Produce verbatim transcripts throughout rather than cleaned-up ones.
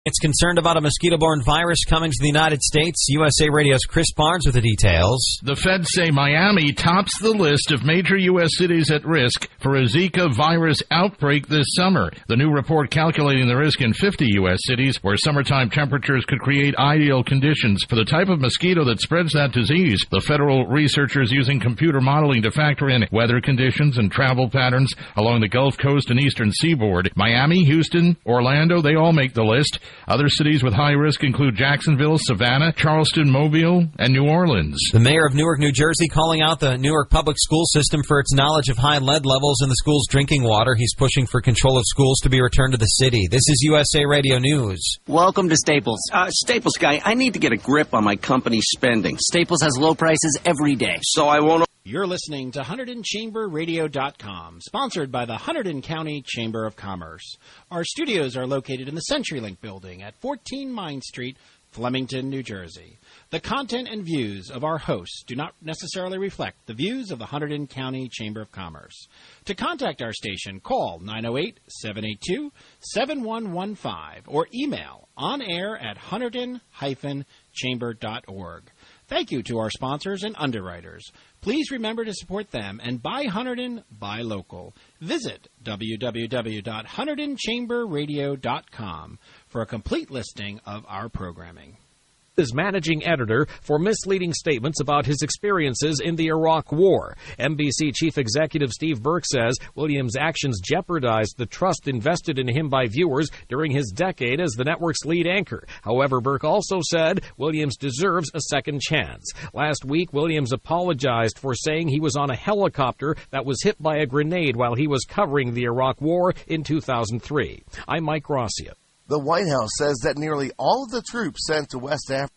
It's concerned about a mosquito-borne virus coming to the United States. U S A Radio's Chris Barnes with the details. The feds say Miami tops the list of major U S cities at risk for a Zika virus outbreak this summer. The new report calculating the risk in fifty U S cities where summertime temperatures could create ideal conditions for the type of mosquito that spreads that disease. The federal researchers using computer modeling to factor in weather conditions and travel patterns along the Gulf Coast and eastern seaboard. Miami, Houston, Orlando, they all make the list. Other cities with high risk include Jacksonville, Savannah, Charleston, Mobile, and New Orleans. The mayor of Newark, New Jersey, calling out the Newark public school system for its knowledge of high lead levels in the school's drinking water. He's pushing for control of schools to be returned to the city. This is U S A Radio News. Welcome to Staples. Uh, Staples guy, I need to get a grip on my company's spending. Staples has low prices every day. So I won't... You're listening to Hunterdon Chamber Radio dot com, sponsored by the Hunterdon County Chamber of Commerce. Our studios are located in the CenturyLink building at fourteen Mine Street, Flemington, New Jersey. The content and views of our hosts do not necessarily reflect the views of the Hunterdon County Chamber of Commerce. To contact our station, call nine oh eight, seven eight two, seven one one five or email on air at hunterdon dash chamber dot org. Thank you to our sponsors and underwriters. Please remember to support them and buy Hunterdon, buy local. Visit w w w dot hunterdon chamber radio dot com for a complete listing of our programming. Is managing editor for misleading statements about his experiences in the Iraq War. N B C Chief Executive Steve Burke says Williams' actions jeopardized the trust invested in him by viewers during his decade as the network's lead anchor. However, Burke also said Williams deserves a second chance. Last week, Williams apologized for saying he was on a helicopter that was hit by a grenade while he was covering the Iraq War in two thousand three. I'm Mike Rossian. The White House says that nearly all of the troops sent to West Africa.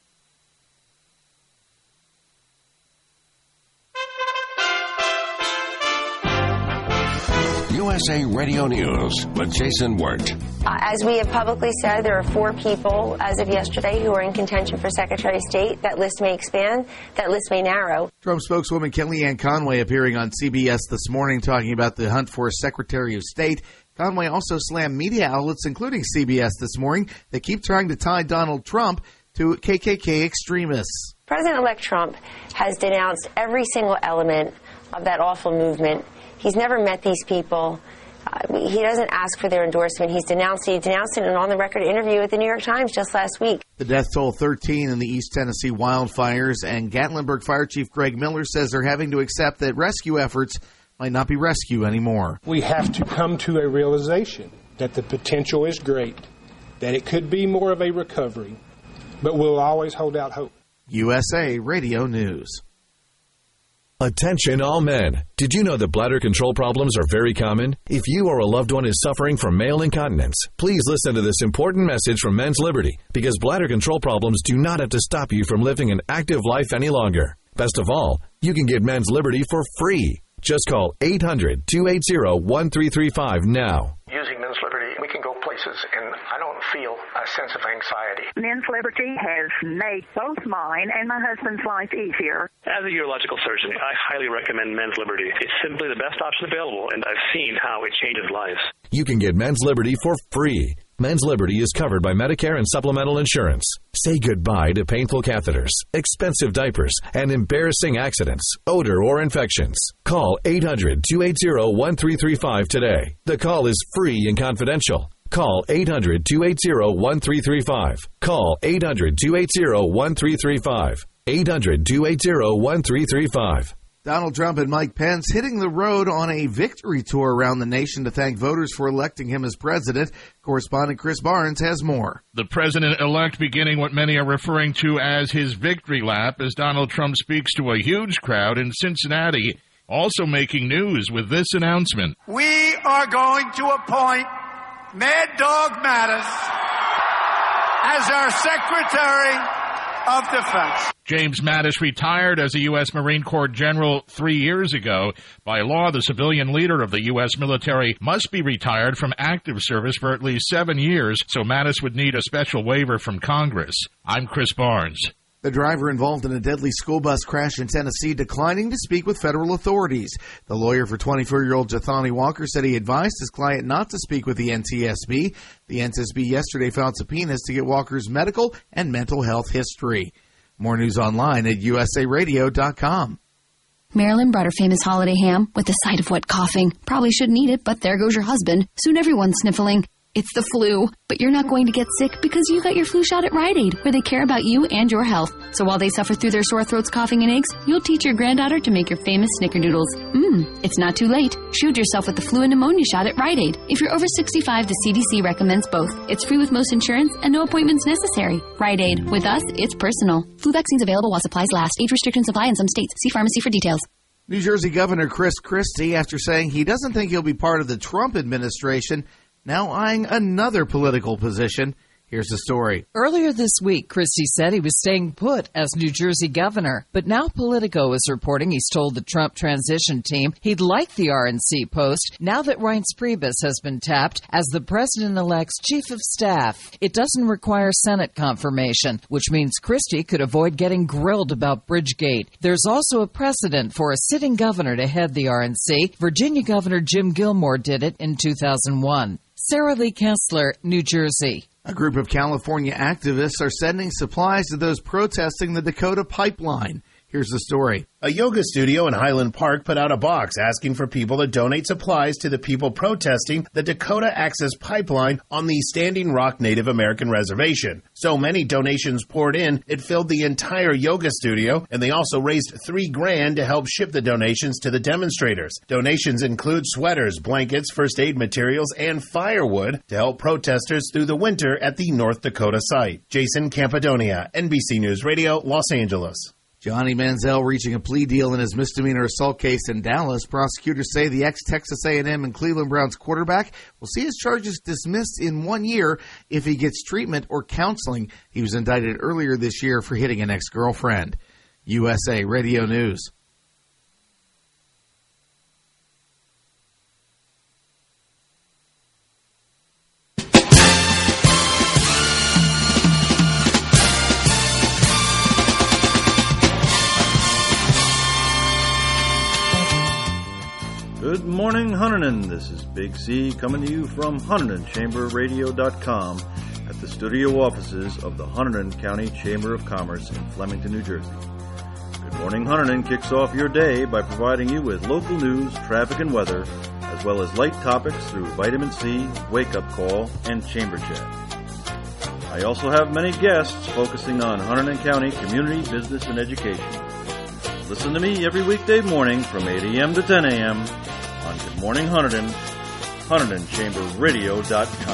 U S A Radio News with Jason Wirt. Uh, as we have publicly said, there are four people as of yesterday who are in contention for Secretary of State. That list may expand. That list may narrow. Trump spokeswoman Kellyanne Conway appearing on C B S this morning talking about the hunt for Secretary of State. Conway also slammed media outlets, including C B S this morning, that keep trying to tie Donald Trump to K K K extremists. President-elect Trump has denounced every single element of that awful movement. He's never met these people. Uh, he doesn't ask for their endorsement. He's denounced it. He denounced it in an on-the-record interview with the New York Times just last week. The death toll thirteen in the East Tennessee wildfires, and Gatlinburg Fire Chief Greg Miller says they're having to accept that rescue efforts might not be rescue anymore. We have to come to a realization that the potential is great, that it could be more of a recovery, but we'll always hold out hope. U S A Radio News. Attention all men. Did you know that bladder control problems are very common? If you or a loved one is suffering from male incontinence, please listen to this important message from Men's Liberty, because bladder control problems do not have to stop you from living an active life any longer. Best of all, you can get Men's Liberty for free. Just call eight hundred, two eight zero, one three three five now. Using Men's Liberty, we can go places, and I don't feel a sense of anxiety. Men's Liberty has made both mine and my husband's life easier. As a urological surgeon, I highly recommend Men's Liberty. It's simply the best option available, and I've seen how it changes lives. You can get Men's Liberty for free. Men's Liberty is covered by Medicare and supplemental insurance. Say goodbye to painful catheters, expensive diapers, and embarrassing accidents, odor, or infections. Call eight hundred, two eight zero, one three three five today. The call is free and confidential. Call eight hundred, two eight zero, one three three five. Call eight hundred, two eight zero, one three three five. eight hundred, two eight zero, one three three five. Donald Trump and Mike Pence hitting the road on a victory tour around the nation to thank voters for electing him as president. Correspondent Chris Barnes has more. The president-elect beginning what many are referring to as his victory lap as Donald Trump speaks to a huge crowd in Cincinnati, also making news with this announcement. We are going to appoint Mad Dog Mattis as our Secretary of Defense. James Mattis retired as a U S Marine Corps general three years ago. By law, the civilian leader of the U S military must be retired from active service for at least seven years, so Mattis would need a special waiver from Congress. I'm Chris Barnes. The driver involved in a deadly school bus crash in Tennessee declining to speak with federal authorities. The lawyer for twenty-four-year-old Jathani Walker said he advised his client not to speak with the N T S B. The N T S B yesterday filed subpoenas to get Walker's medical and mental health history. More news online at U S A radio dot com. Marilyn brought her famous holiday ham with a side of wet coughing. Probably shouldn't eat it, but there goes your husband. Soon everyone's sniffling. It's the flu, but you're not going to get sick because you got your flu shot at Rite Aid, where they care about you and your health. So while they suffer through their sore throats, coughing, and aches, you'll teach your granddaughter to make your famous snickerdoodles. Mmm, it's not too late. Shield yourself with the flu and pneumonia shot at Rite Aid. If you're over sixty-five, the C D C recommends both. It's free with most insurance and no appointments necessary. Rite Aid. With us, it's personal. Flu vaccines available while supplies last. Age restrictions apply in some states. See pharmacy for details. New Jersey Governor Chris Christie, after saying he doesn't think he'll be part of the Trump administration, now eyeing another political position. Here's the story. Earlier this week, Christie said he was staying put as New Jersey governor. But now Politico is reporting he's told the Trump transition team he'd like the R N C post now that Reince Priebus has been tapped as the president-elect's chief of staff. It doesn't require Senate confirmation, which means Christie could avoid getting grilled about Bridgegate. There's also a precedent for a sitting governor to head the R N C. Virginia Governor Jim Gilmore did it in two thousand one. Sarah Lee Kessler, New Jersey. A group of California activists are sending supplies to those protesting the Dakota pipeline. Here's the story. A yoga studio in Highland Park put out a box asking for people to donate supplies to the people protesting the Dakota Access Pipeline on the Standing Rock Native American Reservation. So many donations poured in, it filled the entire yoga studio, and they also raised three grand to help ship the donations to the demonstrators. Donations include sweaters, blankets, first aid materials, and firewood to help protesters through the winter at the North Dakota site. Jason Campidonia, N B C News Radio, Los Angeles. Johnny Manziel reaching a plea deal in his misdemeanor assault case in Dallas. Prosecutors say the ex-Texas A and M and Cleveland Browns quarterback will see his charges dismissed in one year if he gets treatment or counseling. He was indicted earlier this year for hitting an ex-girlfriend. U S A Radio News. Good morning, Hunterdon. This is Big C coming to you from Hunterdon Chamber Radio dot com at the studio offices of the Hunterdon County Chamber of Commerce in Flemington, New Jersey. Good Morning Hunterdon kicks off your day by providing you with local news, traffic, and weather, as well as light topics through Vitamin C, Wake Up Call, and Chamber Chat. I also have many guests focusing on Hunterdon County community, business, and education. Listen to me every weekday morning from eight a.m. to ten a.m. on Good Morning Hunterdon, Hunterdon Chamber Radio dot com.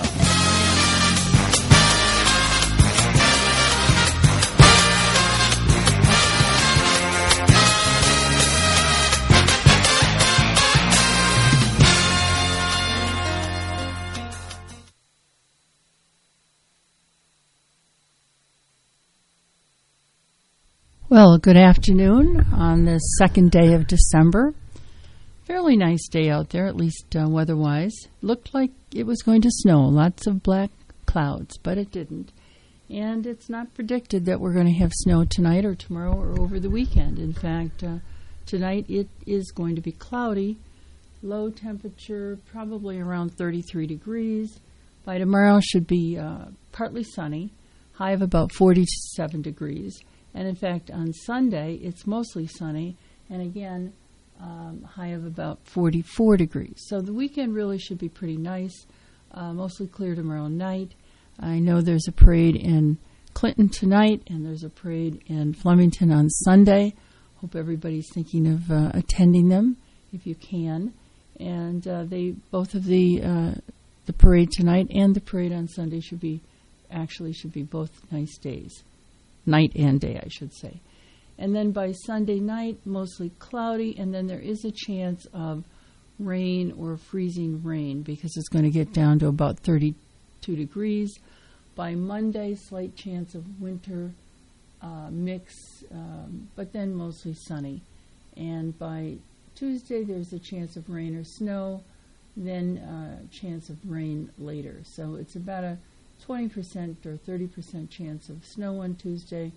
Well, good afternoon on the second day of December. Fairly nice day out there, at least uh, weather-wise. Looked like it was going to snow, lots of black clouds, but it didn't. And it's not predicted that we're going to have snow tonight or tomorrow or over the weekend. In fact, uh, tonight it is going to be cloudy, low temperature, probably around thirty-three degrees. By tomorrow should be uh, partly sunny, high of about forty-seven degrees. And in fact, on Sunday, it's mostly sunny, and again, um, high of about forty-four degrees. So the weekend really should be pretty nice, uh, mostly clear tomorrow night. I know there's a parade in Clinton tonight, and there's a parade in Flemington on Sunday. Hope everybody's thinking of uh, attending them if you can. And uh, they both of the uh, the parade tonight and the parade on Sunday should be actually should be both nice days. Night and day, I should say. And then by Sunday night, mostly cloudy, and then there is a chance of rain or freezing rain because it's going to get down to about thirty-two degrees. By Monday, slight chance of winter uh, mix, um, but then mostly sunny. And by Tuesday, there's a chance of rain or snow, then uh, chance of rain later. So it's about a twenty percent or thirty percent chance of snow on Tuesday,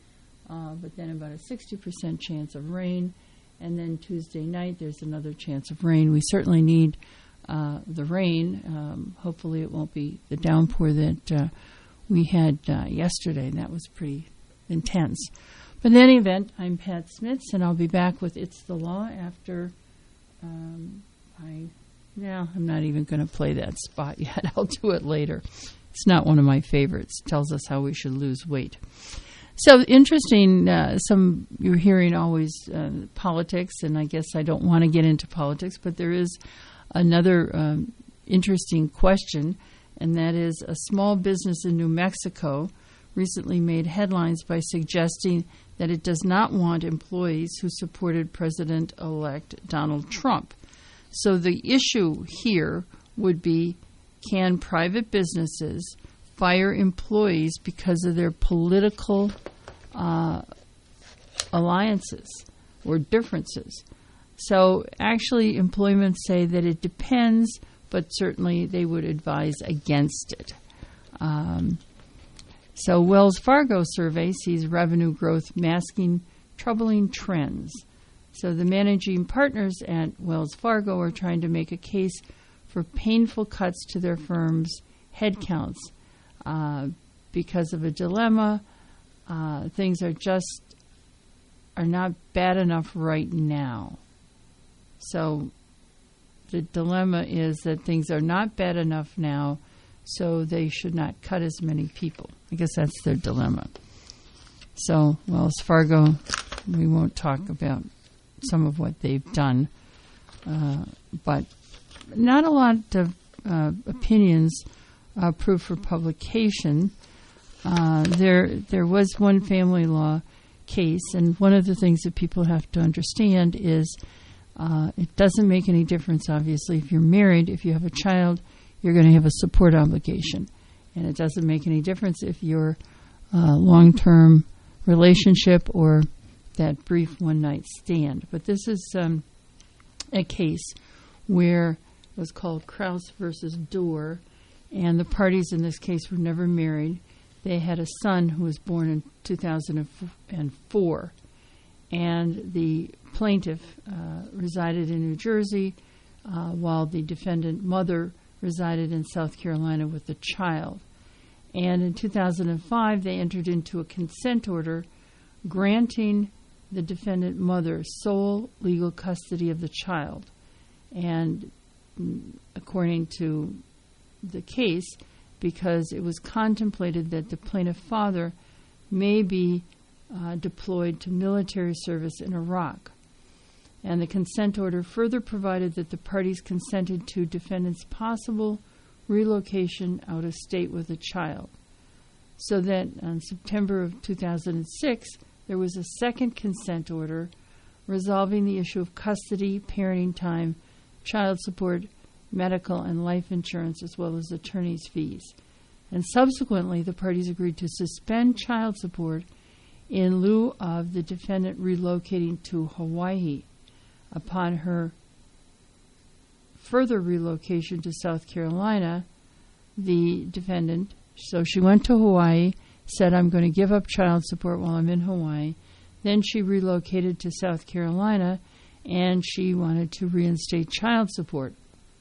uh, but then about a sixty percent chance of rain. And then Tuesday night, there's another chance of rain. We certainly need uh, the rain. Um, hopefully it won't be the downpour that uh, we had uh, yesterday. That was pretty intense. But in any event, I'm Pat Smits, and I'll be back with It's the Law after um, I... Yeah, I'm not even going to play that spot yet. I'll do it later. It's not one of my favorites. It tells us how we should lose weight. So interesting, uh, some you're hearing always uh, politics, and I guess I don't want to get into politics, but there is another um, interesting question, and that is a small business in New Mexico recently made headlines by suggesting that it does not want employees who supported President-elect Donald Trump. So the issue here would be, can private businesses fire employees because of their political uh, alliances or differences? So actually, employment say that it depends, but certainly they would advise against it. Um, so Wells Fargo survey sees revenue growth masking troubling trends. So the managing partners at Wells Fargo are trying to make a case for painful cuts to their firm's headcounts uh, because of a dilemma. Uh, things are just are not bad enough right now. So the dilemma is that things are not bad enough now, so they should not cut as many people. I guess that's their dilemma. So Wells Fargo, we won't talk about some of what they've done, uh, but not a lot of uh, opinions approved for publication. Uh, there, there was one family law case, and one of the things that people have to understand is uh, it doesn't make any difference, obviously, if you're married. If you have a child, you're going to have a support obligation, and it doesn't make any difference if you're uh, long-term relationship or that brief one-night stand. But this is um, a case where it was called Krause versus Dorr, and the parties in this case were never married. They had a son who was born in two thousand four, and the plaintiff uh, resided in New Jersey uh, while the defendant mother resided in South Carolina with the child. And in two thousand five, they entered into a consent order granting the defendant mother sole legal custody of the child. And according to the case, because it was contemplated that the plaintiff father may be uh, deployed to military service in Iraq. And the consent order further provided that the parties consented to defendant's possible relocation out of state with a child. So that on September of two thousand six, there was a second consent order resolving the issue of custody, parenting time, child support, medical and life insurance, as well as attorney's fees. And subsequently, the parties agreed to suspend child support in lieu of the defendant relocating to Hawaii. Upon her further relocation to South Carolina, the defendant, so she went to Hawaii, said, I'm going to give up child support while I'm in Hawaii. Then she relocated to South Carolina, and she wanted to reinstate child support.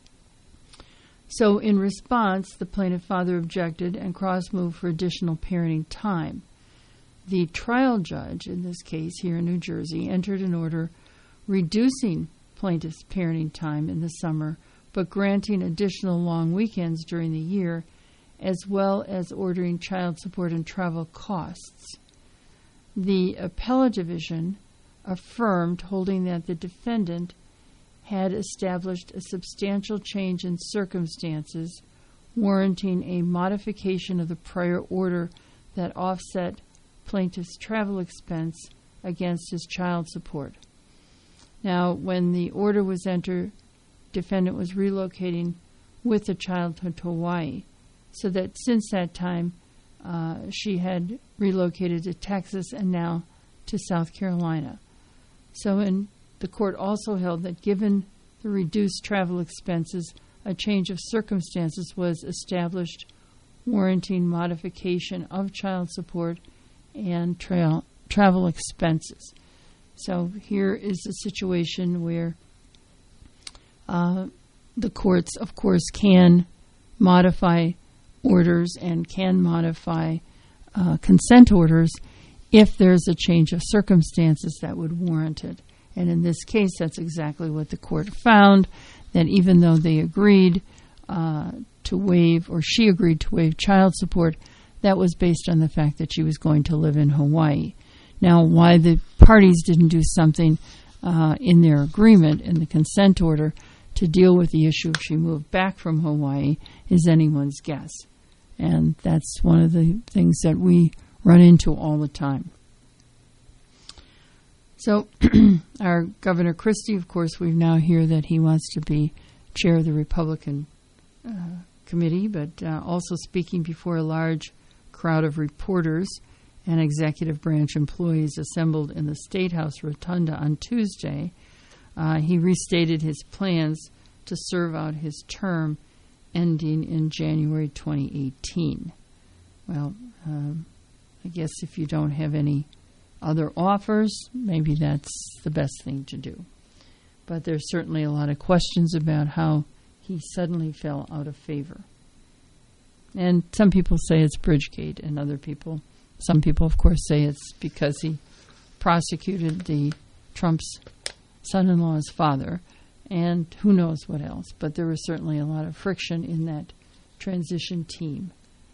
So in response, the plaintiff father objected, and Cross moved for additional parenting time. The trial judge, in this case here in New Jersey, entered an order reducing plaintiff's parenting time in the summer, but granting additional long weekends during the year, as well as ordering child support and travel costs. The appellate division affirmed, holding that the defendant had established a substantial change in circumstances, warranting a modification of the prior order that offset plaintiff's travel expense against his child support. Now, when the order was entered, defendant was relocating with the child to Hawaii, so that since that time, uh, she had relocated to Texas and now to South Carolina. So in the court also held that given the reduced travel expenses, a change of circumstances was established, warranting modification of child support and trail travel expenses. So here is a situation where uh, the courts, of course, can modify orders and can modify uh, consent orders if there's a change of circumstances that would warrant it. And in this case, that's exactly what the court found, that even though they agreed uh, to waive, or she agreed to waive child support, that was based on the fact that she was going to live in Hawaii. Now, why the parties didn't do something uh, in their agreement, in the consent order, to deal with the issue if she moved back from Hawaii is anyone's guess. And that's one of the things that we run into all the time. So our Governor Christie, of course, we now hear that he wants to be chair of the Republican uh, committee, but uh, also speaking before a large crowd of reporters and executive branch employees assembled in the State House Rotunda on Tuesday. Uh, he restated his plans to serve out his term ending in January twenty eighteen. Well, um, I guess if you don't have any other offers, maybe that's the best thing to do. But there's certainly a lot of questions about how he suddenly fell out of favor. And some people say it's Bridgegate, and other people, some people, of course, say it's because he prosecuted the Trump's son-in-law's father, and who knows what else. But there was certainly a lot of friction in that transition team.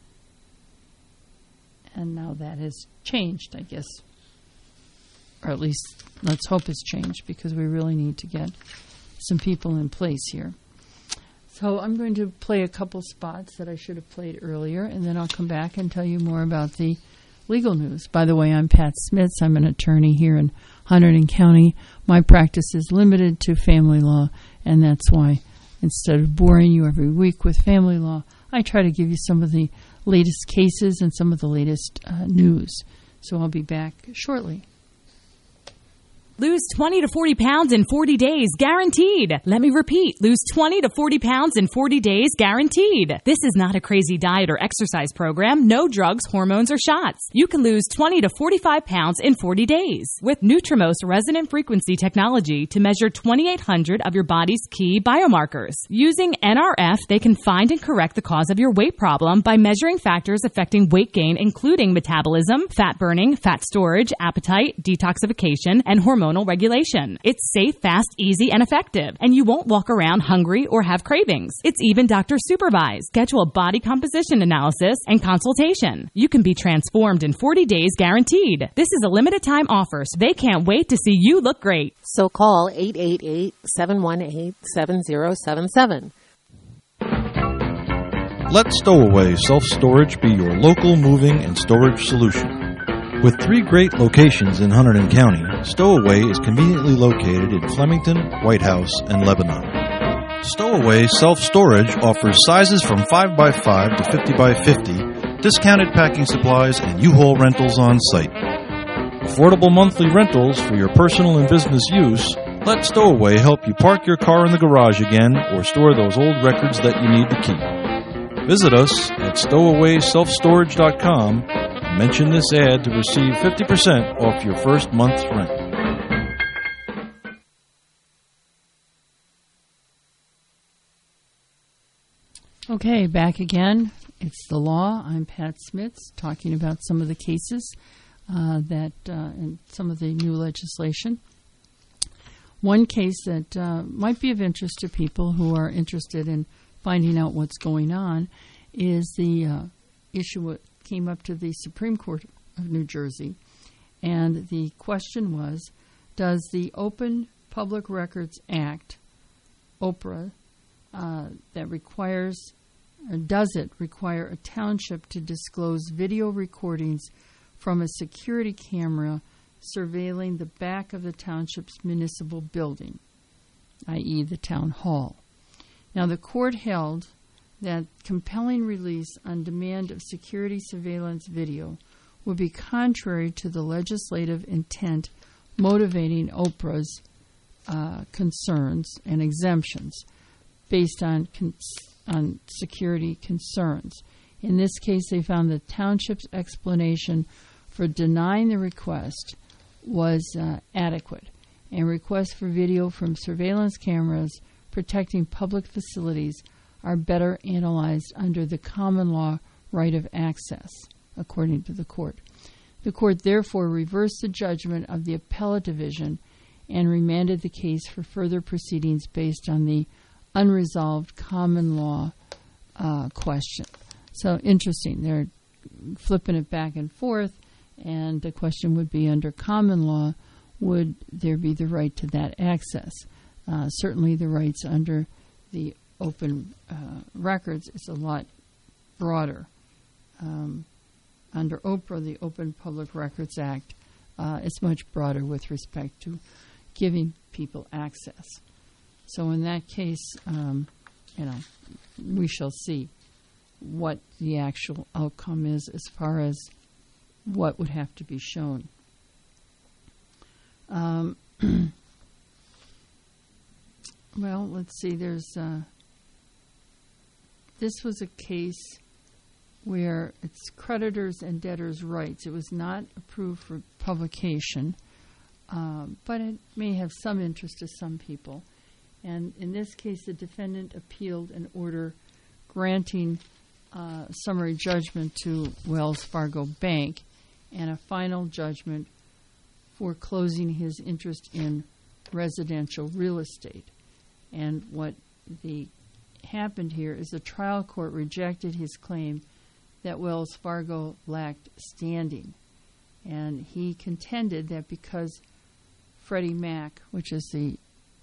And now that has changed, I guess. Or at least let's hope it's changed, because we really need to get some people in place here. So I'm going to play a couple spots that I should have played earlier, and then I'll come back and tell you more about the legal news. By the way, I'm Pat Smits. I'm an attorney here in Hunterdon County. My practice is limited to family law, and that's why instead of boring you every week with family law, I try to give you some of the latest cases and some of the latest uh, news. So I'll be back shortly. Lose twenty to forty pounds in forty days, guaranteed. Let me repeat, lose twenty to forty pounds in forty days, guaranteed. This is not a crazy diet or exercise program. No drugs, hormones, or shots. You can lose twenty to forty-five pounds in forty days with Nutrimos resonant frequency technology to measure twenty-eight hundred of your body's key biomarkers. Using N R F, they can find and correct the cause of your weight problem by measuring factors affecting weight gain, including metabolism, fat burning, fat storage, appetite, detoxification, and hormone regulation. It's safe, fast, easy, and effective, and you won't walk around hungry or have cravings. It's even doctor supervised. Schedule a body composition analysis and consultation. You can be transformed in forty days, guaranteed. This is a limited time offer, so they can't wait to see you look great. So call eight eight eight, seven one eight, seven zero seven seven. Let Stowaway Self-Storage be your local moving and storage solution. With three great locations in Hunterdon County, Stowaway is conveniently located in Flemington, White House, and Lebanon. Stowaway Self-Storage offers sizes from five by five to fifty by fifty, discounted packing supplies, and U-Haul rentals on site. Affordable monthly rentals for your personal and business use. Let Stowaway help you park your car in the garage again or store those old records that you need to keep. Visit us at stowaway self storage dot com. Mention this ad to receive fifty percent off your first month's rent. Okay, back again. It's the law. I'm Pat Smits, talking about some of the cases uh, that uh, and some of the new legislation. One case that uh, might be of interest to people who are interested in finding out what's going on is the uh, issue that came up to the Supreme Court of New Jersey. And the question was, does the Open Public Records Act, OPRA, uh, that requires, or does it require a township to disclose video recordings from a security camera surveilling the back of the township's municipal building, that is the town hall? Now, the court held that compelling release on demand of security surveillance video would be contrary to the legislative intent motivating OPRA's uh, concerns and exemptions based on cons- on security concerns. In this case, they found the township's explanation for denying the request was uh, adequate, and requests for video from surveillance cameras protecting public facilities are better analyzed under the common law right of access, according to the court. The court therefore reversed the judgment of the appellate division and remanded the case for further proceedings based on the unresolved common law uh, question. So interesting. They're flipping it back and forth, and the question would be, under common law, would there be the right to that access? Uh, certainly the rights under the open uh, records is a lot broader. Um, under OPRA, the Open Public Records Act, uh, is much broader with respect to giving people access. So in that case, um, you know, we shall see what the actual outcome is as far as what would have to be shown. Um, well, let's see. There's uh, this was a case where it's creditors and debtors' rights. It was not approved for publication, uh, but it may have some interest to some people. And in this case, the defendant appealed an order granting uh, summary judgment to Wells Fargo Bank and a final judgment foreclosing his interest in residential real estate. And what the happened here is the trial court rejected his claim that Wells Fargo lacked standing. And he contended that because Freddie Mac, which is the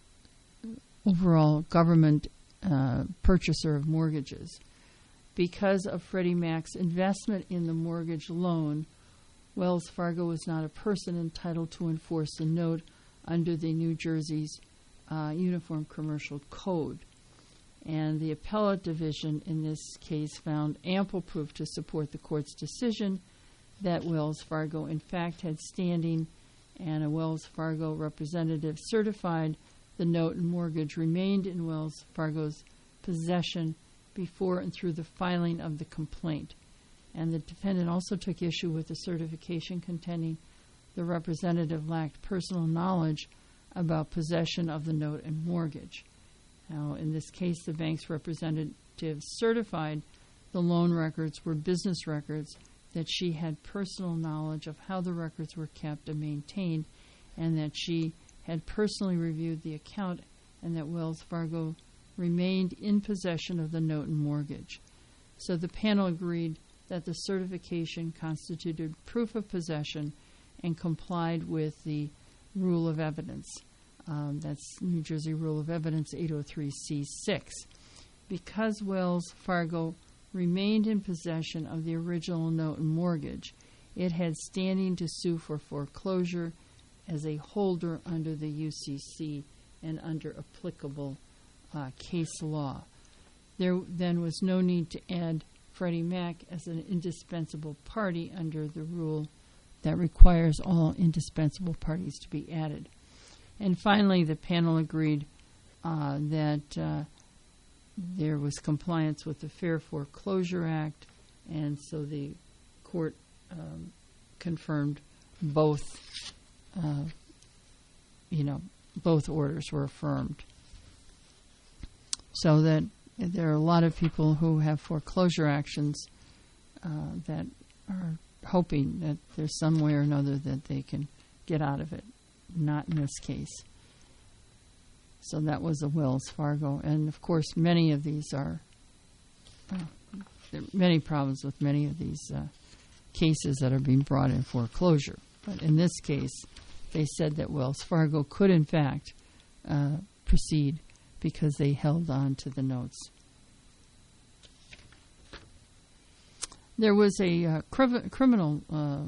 overall government uh, purchaser of mortgages, because of Freddie Mac's investment in the mortgage loan, Wells Fargo was not a person entitled to enforce the note under the New Jersey's uh, Uniform Commercial Code. And the appellate division in this case found ample proof to support the court's decision that Wells Fargo in fact had standing, and a Wells Fargo representative certified the note and mortgage remained in Wells Fargo's possession before and through the filing of the complaint. And the defendant also took issue with the certification contending the representative lacked personal knowledge about possession of the note and mortgage. Now, in this case, the bank's representative certified the loan records were business records, that she had personal knowledge of how the records were kept and maintained, and that she had personally reviewed the account, and that Wells Fargo remained in possession of the note and mortgage. So the panel agreed that the certification constituted proof of possession and complied with the rule of evidence. Um, that's New Jersey Rule of Evidence eight oh three C six. Because Wells Fargo remained in possession of the original note and mortgage, it had standing to sue for foreclosure as a holder under the U C C and under applicable uh, case law. There then was no need to add Freddie Mac as an indispensable party under the rule that requires all indispensable parties to be added. And finally, the panel agreed uh, that uh, there was compliance with the Fair Foreclosure Act, and so the court um, confirmed both, uh, you know, both orders were affirmed. So that there are a lot of people who have foreclosure actions uh, that are hoping that there's some way or another that they can get out of it. Not in this case. So that was a Wells Fargo. And, of course, many of these are, uh, there are many problems with many of these uh, cases that are being brought in foreclosure. But in this case, they said that Wells Fargo could, in fact, uh, proceed because they held on to the notes. There was a uh, criv- criminal uh,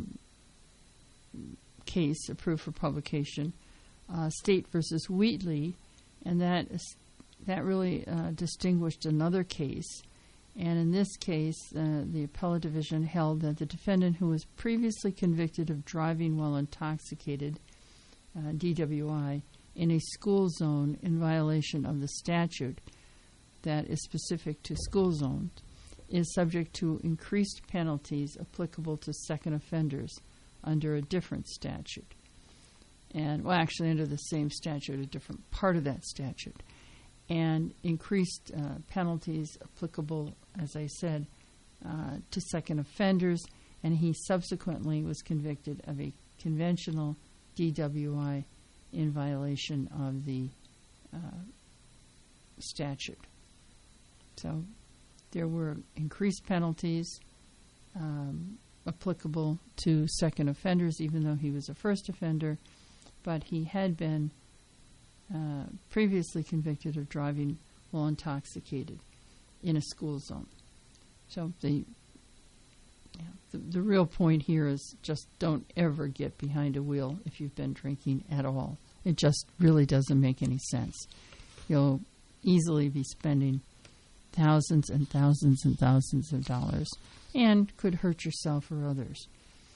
case approved for publication, uh, State versus Wheatley, and that is, that really uh, distinguished another case. And in this case, uh, the appellate division held that the defendant, who was previously convicted of driving while intoxicated, uh, D W I, in a school zone in violation of the statute that is specific to school zones, is subject to increased penalties applicable to second offenders under a different statute. And, well, actually under the same statute, a different part of that statute. And increased uh, penalties applicable, as I said, uh, to second offenders. And he subsequently was convicted of a conventional D W I in violation of the uh, statute. So there were increased penalties um, applicable to second offenders, even though he was a first offender, but he had been uh, previously convicted of driving while intoxicated in a school zone. So the, yeah, the the real point here is just don't ever get behind a wheel if you've been drinking at all. It just really doesn't make any sense. You'll easily be spending thousands and thousands and thousands of dollars and could hurt yourself or others.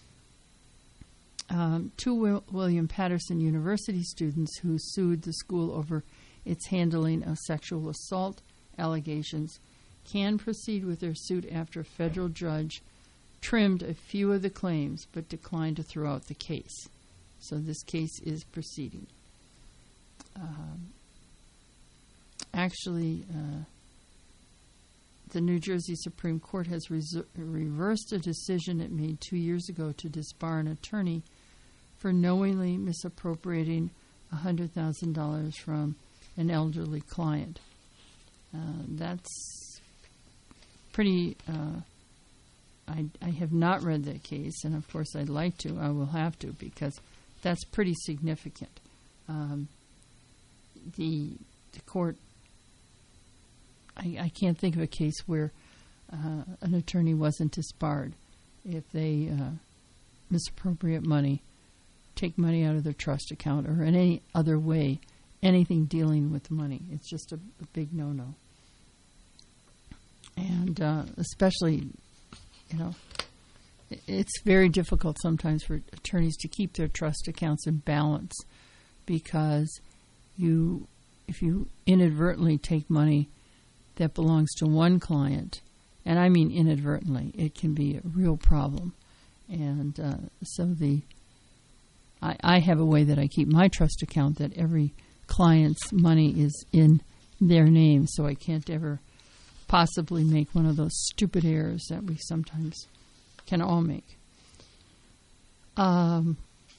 Um, two Will- William Patterson University students who sued the school over its handling of sexual assault allegations can proceed with their suit after a federal judge trimmed a few of the claims but declined to throw out the case. So this case is proceeding. Um, actually, uh, the New Jersey Supreme Court has res- reversed a decision it made two years ago to disbar an attorney for knowingly misappropriating one hundred thousand dollars from an elderly client. Uh, that's pretty... Uh, I, I have not read that case, and of course I'd like to. I will have to, because that's pretty significant. Um, the, the court... I, I can't think of a case where uh, an attorney wasn't disbarred if they uh, misappropriate money, take money out of their trust account, or in any other way, anything dealing with money. It's just a, a big no-no. And uh, especially, you know, it's very difficult sometimes for attorneys to keep their trust accounts in balance, because you, if you inadvertently take money that belongs to one client, and I mean inadvertently, it can be a real problem. And uh, so the I, I have a way that I keep my trust account that every client's money is in their name, so I can't ever possibly make one of those stupid errors that we sometimes can all make. Um,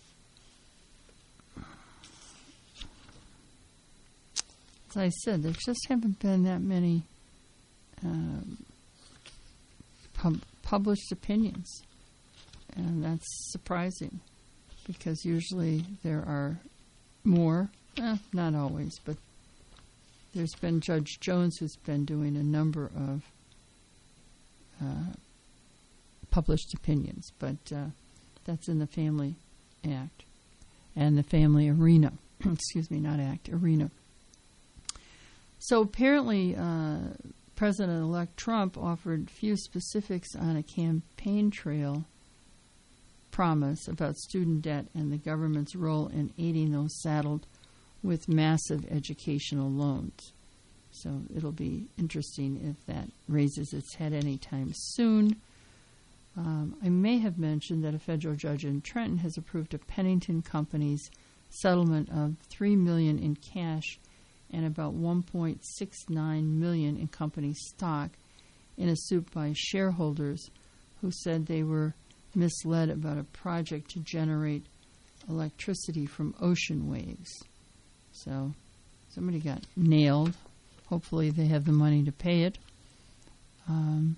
as I said, there just haven't been that many um, pub- published opinions, and that's surprising, because usually there are more, eh, not always, but there's been Judge Jones who's been doing a number of uh, published opinions, but uh, that's in the Family Act and the Family Arena. Excuse me, not Act, Arena. So apparently uh, President-elect Trump offered few specifics on a campaign trail promise about student debt and the government's role in aiding those saddled with massive educational loans. So it'll be interesting if that raises its head anytime soon. Um, I may have mentioned that a federal judge in Trenton has approved a Pennington Company's settlement of three million dollars in cash and about one point six nine million dollars in company stock in a suit by shareholders who said they were misled about a project to generate electricity from ocean waves. So somebody got nailed. Hopefully they have the money to pay it. Um,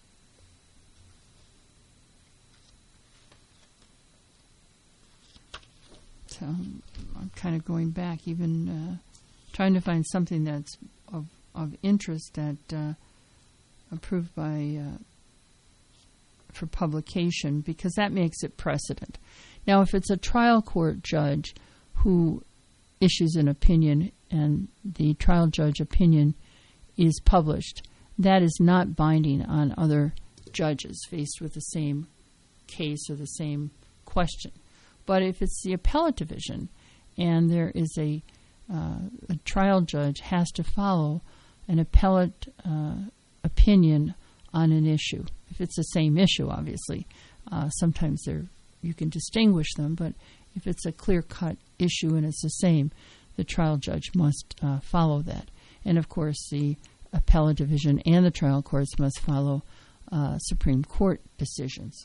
so I'm kind of going back, even uh, trying to find something that's of, of interest that uh, approved by uh, for publication, because that makes it precedent. Now, if it's a trial court judge who issues an opinion and the trial judge opinion is published, that is not binding on other judges faced with the same case or the same question. But if it's the appellate division and there is a, uh, a trial judge has to follow an appellate uh, opinion on an issue, if it's the same issue, obviously, uh, sometimes they're you can distinguish them, but if it's a clear-cut issue and it's the same, the trial judge must uh, follow that. And, of course, the appellate division and the trial courts must follow uh, Supreme Court decisions.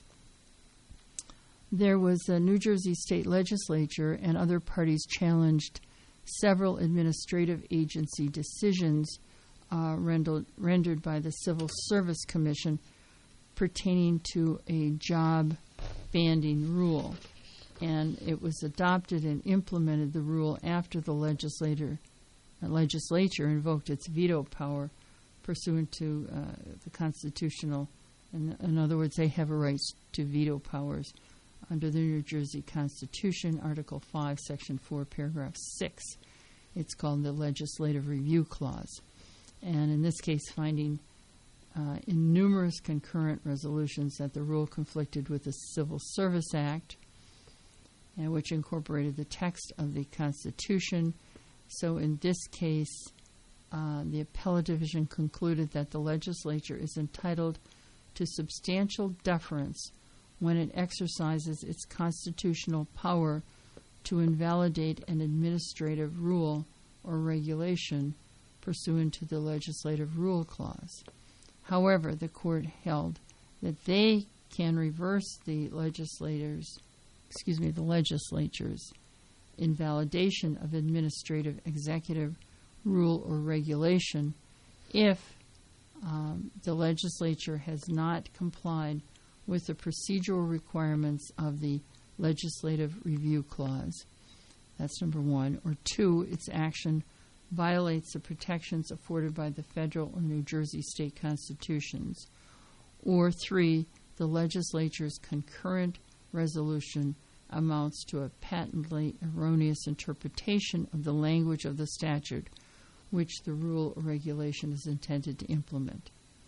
There was a New Jersey state legislature and other parties challenged several administrative agency decisions uh, rendered, rendered by the Civil Service Commission pertaining to a job banding rule. And it was adopted and implemented, the rule, after the legislator, uh, legislature invoked its veto power pursuant to uh, the constitutional, in, in other words, they have a right to veto powers under the New Jersey Constitution, Article five, Section four, Paragraph six. It's called the Legislative Review Clause. And in this case, finding uh, in numerous concurrent resolutions that the rule conflicted with the Civil Service Act, and which incorporated the text of the Constitution. So in this case, uh, the appellate division concluded that the legislature is entitled to substantial deference when it exercises its constitutional power to invalidate an administrative rule or regulation pursuant to the Legislative Rule Clause. However, the court held that they can reverse the legislators, excuse me, the legislature's invalidation of administrative, executive rule or regulation if um, the legislature has not complied with the procedural requirements of the Legislative Review Clause. That's number one. Or two, its action violates the protections afforded by the federal or New Jersey state constitutions. Or three, the legislature's concurrent resolution amounts to a patently erroneous interpretation of the language of the statute which the rule or regulation is intended to implement.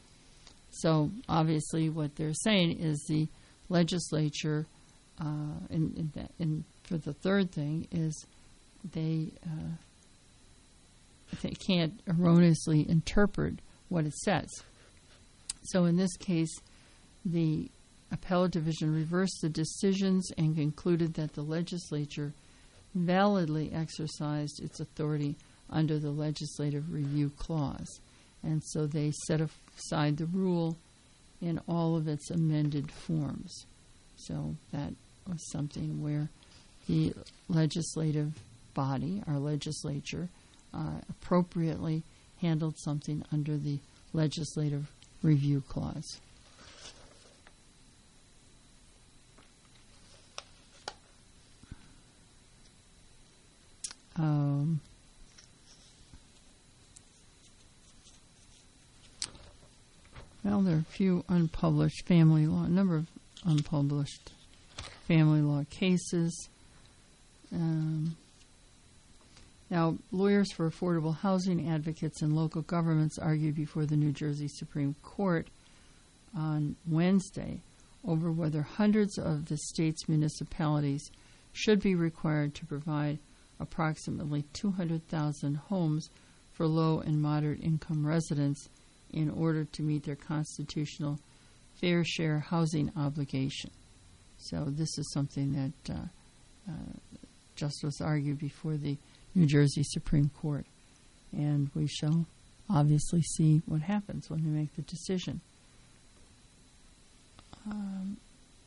So obviously what they're saying is the legislature, uh, and, and, that, and for the third thing is they, uh, they can't erroneously interpret what it says. So in this case, the appellate division reversed the decisions and concluded that the legislature validly exercised its authority under the Legislative Review Clause. And so they set aside the rule in all of its amended forms. So that was something where the legislative body, our legislature, uh, appropriately handled something under the Legislative Review Clause. Um, well, there are a few unpublished family law, a number of unpublished family law cases. Um, now, lawyers for affordable housing advocates and local governments argued before the New Jersey Supreme Court on Wednesday over whether hundreds of the state's municipalities should be required to provide approximately two hundred thousand homes for low and moderate income residents in order to meet their constitutional fair share housing obligation. So this is something that uh, uh, just was argued before the New Jersey Supreme Court. And we shall obviously see what happens when they make the decision. Um,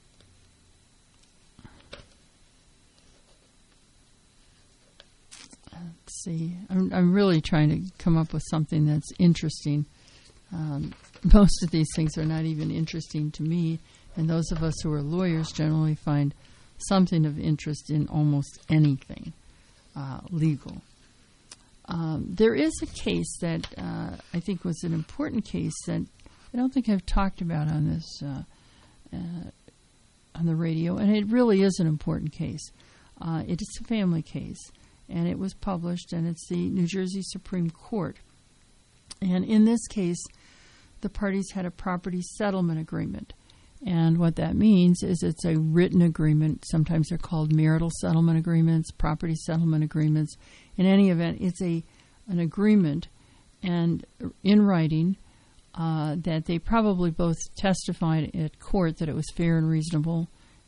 let's see. I'm, I'm really trying to come up with something that's interesting. Um, most of these things are not even interesting to me, and those of us who are lawyers generally find something of interest in almost anything uh, legal. Um, there is a case that uh, I think was an important case that I don't think I've talked about on this uh, uh, on the radio, and it really is an important case. Uh, it is a family case, and it was published, and it's the New Jersey Supreme Court. And in this case, the parties had a property settlement agreement. And what that means is it's a written agreement. Sometimes they're called marital settlement agreements, property settlement agreements. In any event, it's a an agreement and in writing uh, that they probably both testified at court that it was fair and reasonable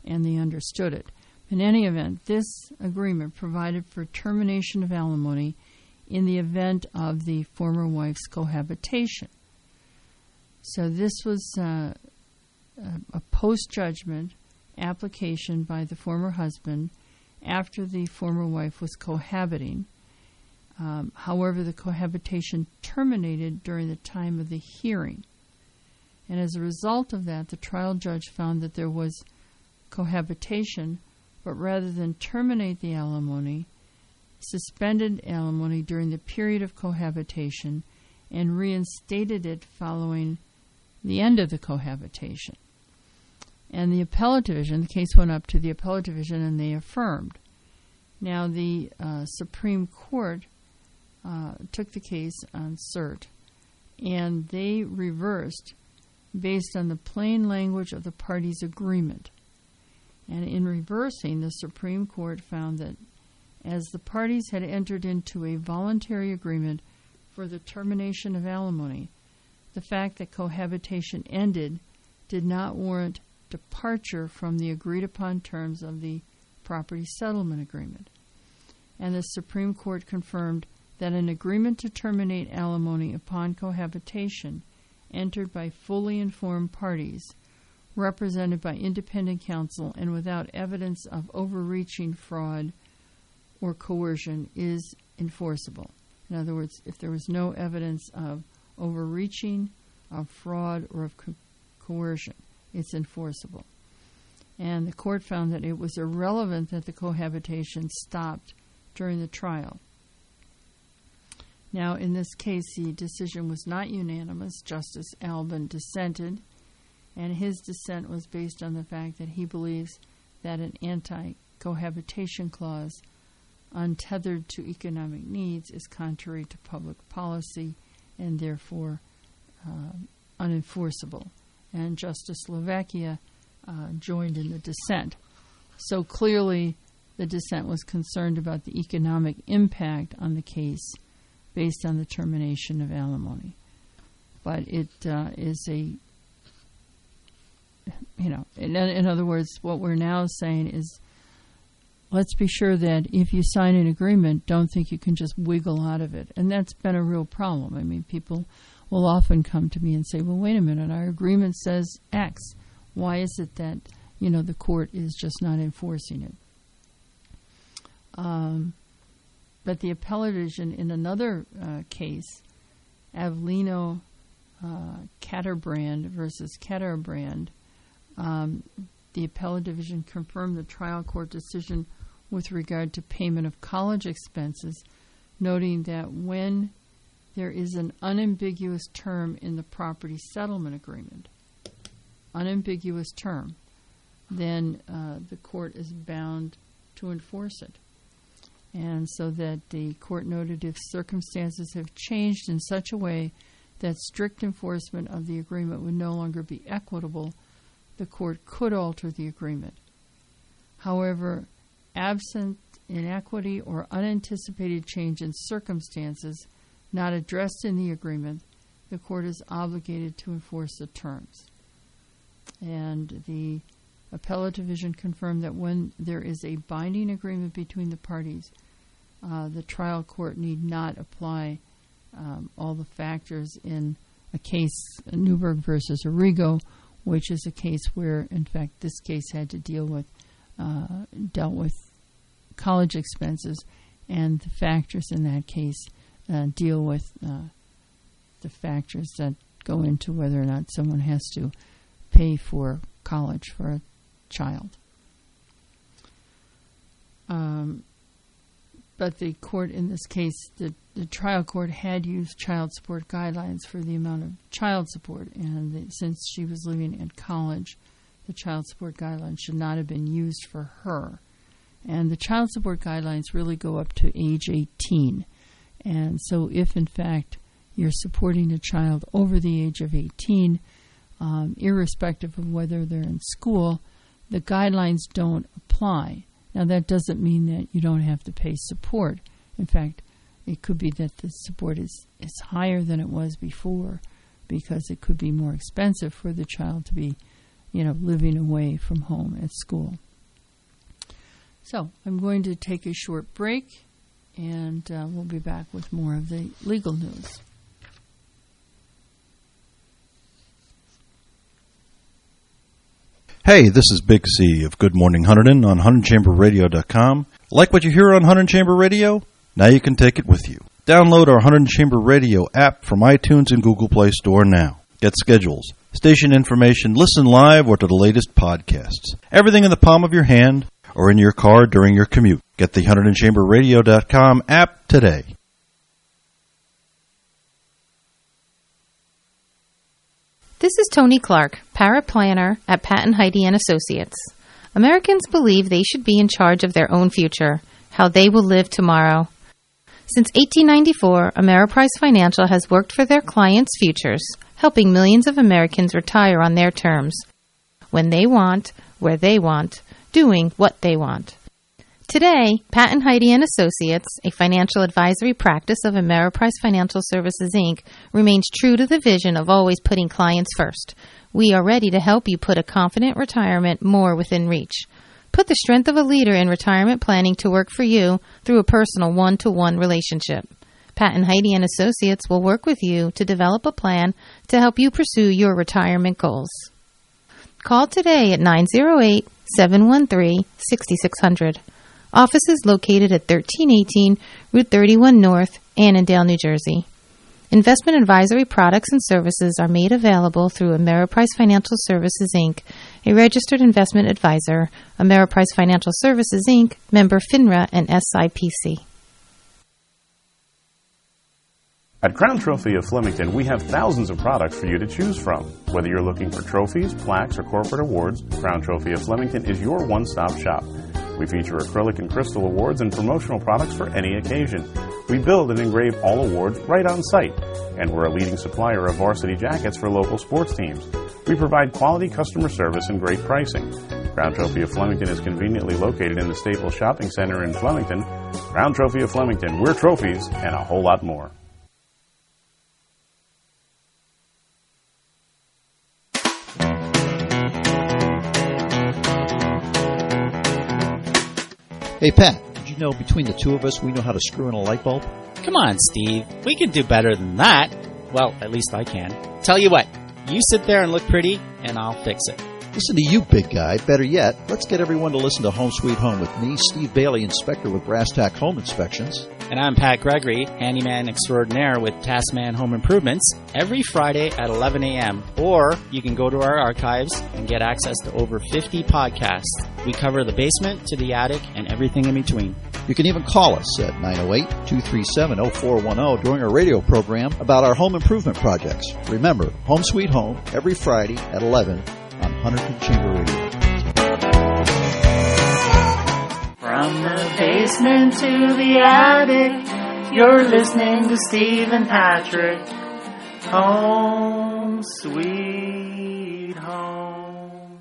and they understood it. In any event, this agreement provided for termination of alimony in the event of the former wife's cohabitation. So this was uh, a post-judgment application by the former husband after the former wife was cohabiting. Um, however, the cohabitation terminated during the time of the hearing. And as a result of that, the trial judge found that there was cohabitation, but rather than terminate the alimony, suspended alimony during the period of cohabitation and reinstated it following the end of the cohabitation. And the appellate division, the case went up to the appellate division and they affirmed. Now the uh, Supreme Court uh, took the case on cert and they reversed based on the plain language of the parties' agreement. And in reversing, the Supreme Court found that as the parties had entered into a voluntary agreement for the termination of alimony, the fact that cohabitation ended did not warrant departure from the agreed-upon terms of the property settlement agreement. And the Supreme Court confirmed that an agreement to terminate alimony upon cohabitation entered by fully informed parties, represented by independent counsel, and without evidence of overreaching fraud or coercion is enforceable. In other words, if there was no evidence of overreaching, of fraud, or of co- coercion, it's enforceable. And the court found that it was irrelevant that the cohabitation stopped during the trial. Now, in this case, the decision was not unanimous. Justice Albin dissented, and his dissent was based on the fact that he believes that an anti-cohabitation clause untethered to economic needs is contrary to public policy and therefore uh, unenforceable. And Justice Slovakia uh, joined in the dissent. So clearly the dissent was concerned about the economic impact on the case based on the termination of alimony. But it uh, is a, you know, in, in other words, what we're now saying is, let's be sure that if you sign an agreement, don't think you can just wiggle out of it. And that's been a real problem. I mean, people will often come to me and say, well, wait a minute, our agreement says X. Why is it that, you know, the court is just not enforcing it? Um, but the appellate division in another uh, case, Avlino uh, Caterbrand versus Caterbrand, um, the appellate division confirmed the trial court decision with regard to payment of college expenses, noting that when there is an unambiguous term in the property settlement agreement, unambiguous term, then uh, the court is bound to enforce it. And so that the court noted if circumstances have changed in such a way that strict enforcement of the agreement would no longer be equitable, the court could alter the agreement. However, absent inequity or unanticipated change in circumstances not addressed in the agreement, the court is obligated to enforce the terms. And the appellate division confirmed that when there is a binding agreement between the parties, uh, the trial court need not apply um, all the factors in a case, Newberg versus Arrigo, which is a case where, in fact, this case had to deal with, uh, dealt with college expenses, and the factors in that case uh, deal with uh, the factors that go into whether or not someone has to pay for college for a child. Um, but the court in this case, the, the trial court had used child support guidelines for the amount of child support, and the, since she was living at college, the child support guidelines should not have been used for her. And the child support guidelines really go up to age eighteen. And so if, in fact, you're supporting a child over the age of eighteen, um, irrespective of whether they're in school, the guidelines don't apply. Now, that doesn't mean that you don't have to pay support. In fact, it could be that the support is, is higher than it was before because it could be more expensive for the child to be you know, living away from home at school. So I'm going to take a short break, and uh, we'll be back with more of the legal news. Hey, this is Big C of Good Morning Hunterdon on Hunterdon Chamber Radio dot com. Like what you hear on Hunterdon Chamber Radio? Now you can take it with you. Download our Hunterdon Chamber Radio app from iTunes and Google Play Store now. Get schedules, station information, listen live, or to the latest podcasts. Everything in the palm of your hand or in your car during your commute. Get the Hunterdon Chamber Radio dot com app today. This is Tony Clark, paraplanner at Patton Heidi and Associates. Americans believe they should be in charge of their own future, how they will live tomorrow. Since eighteen ninety-four, Ameriprise Financial has worked for their clients' futures, helping millions of Americans retire on their terms, when they want, where they want, doing what they want. Today, Patton Heidi and Associates, a financial advisory practice of Ameriprise Financial Services, Incorporated, remains true to the vision of always putting clients first. We are ready to help you put a confident retirement more within reach. Put the strength of a leader in retirement planning to work for you through a personal one-to-one relationship. Patton Heidi and Associates will work with you to develop a plan to help you pursue your retirement goals. Call today at nine oh eight, seven one three, six six zero zero. Office is located at thirteen eighteen Route thirty-one North, Annandale, New Jersey. Investment advisory products and services are made available through Ameriprise Financial Services, Incorporated, a registered investment advisor, Ameriprise Financial Services, Incorporated, member FINRA and S I P C. At Crown Trophy of Flemington, we have thousands of products for you to choose from. Whether you're looking for trophies, plaques, or corporate awards, Crown Trophy of Flemington is your one-stop shop. We feature acrylic and crystal awards and promotional products for any occasion. We build and engrave all awards right on site, and we're a leading supplier of varsity jackets for local sports teams. We provide quality customer service and great pricing. Crown Trophy of Flemington is conveniently located in the Staples Shopping Center in Flemington. Crown Trophy of Flemington, we're trophies and a whole lot more. Hey, Pat, did you know between the two of us, we know how to screw in a light bulb? Come on, Steve. We can do better than that. Well, at least I can. Tell you what, you sit there and look pretty, and I'll fix it. Listen to you, big guy. Better yet, let's get everyone to listen to Home Sweet Home with me, Steve Bailey, inspector with Brass Tack Home Inspections. And I'm Pat Gregory, handyman extraordinaire with Taskman Home Improvements, every Friday at eleven a.m. Or you can go to our archives and get access to over fifty podcasts. We cover the basement to the attic and everything in between. You can even call us at nine oh eight, two three seven, oh four one oh during our radio program about our home improvement projects. Remember, Home Sweet Home, every Friday at eleven on Hunterdon Chamber Radio. From the basement to the attic, you're listening to Steve and Patrick. Home Sweet Home.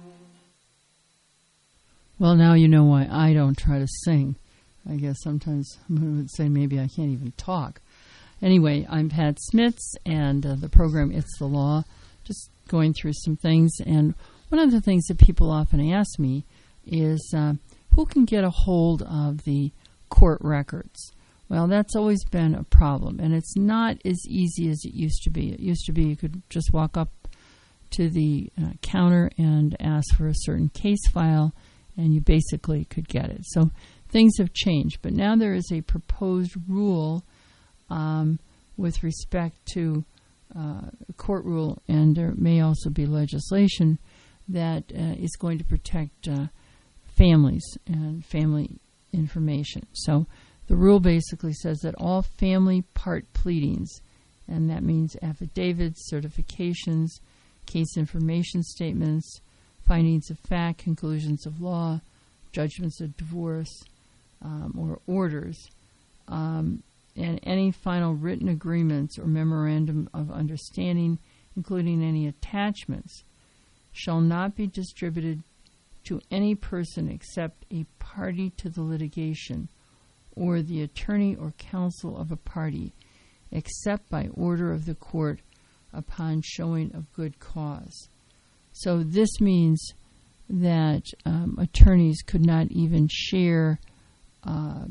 Well, now you know why I don't try to sing. I guess sometimes I would say maybe I can't even talk. Anyway, I'm Pat Smits, and uh, the program It's the Law, just going through some things. And one of the things that people often ask me is uh, who can get a hold of the court records? Well, that's always been a problem, and it's not as easy as it used to be. It used to be you could just walk up to the uh, counter and ask for a certain case file, and you basically could get it. So things have changed, but now there is a proposed rule um, with respect to uh, a court rule, and there may also be legislation that uh, is going to protect uh, families and family information. So the rule basically says that all family part pleadings, and that means affidavits, certifications, case information statements, findings of fact, conclusions of law, judgments of divorce, um, or orders, um, and any final written agreements or memorandum of understanding, including any attachments, shall not be distributed to any person except a party to the litigation or the attorney or counsel of a party, except by order of the court upon showing of good cause. So this means that um, attorneys could not even share uh,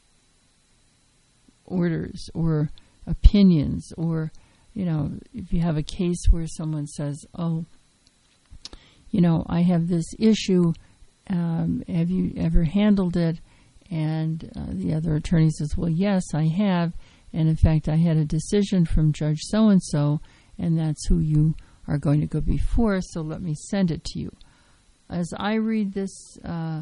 orders or opinions, or, you know, if you have a case where someone says, oh, you know, I have this issue, um, have you ever handled it? And uh, the other attorney says, well, yes, I have. And in fact, I had a decision from Judge so-and-so, and that's who you are going to go before, so let me send it to you. As I read this uh,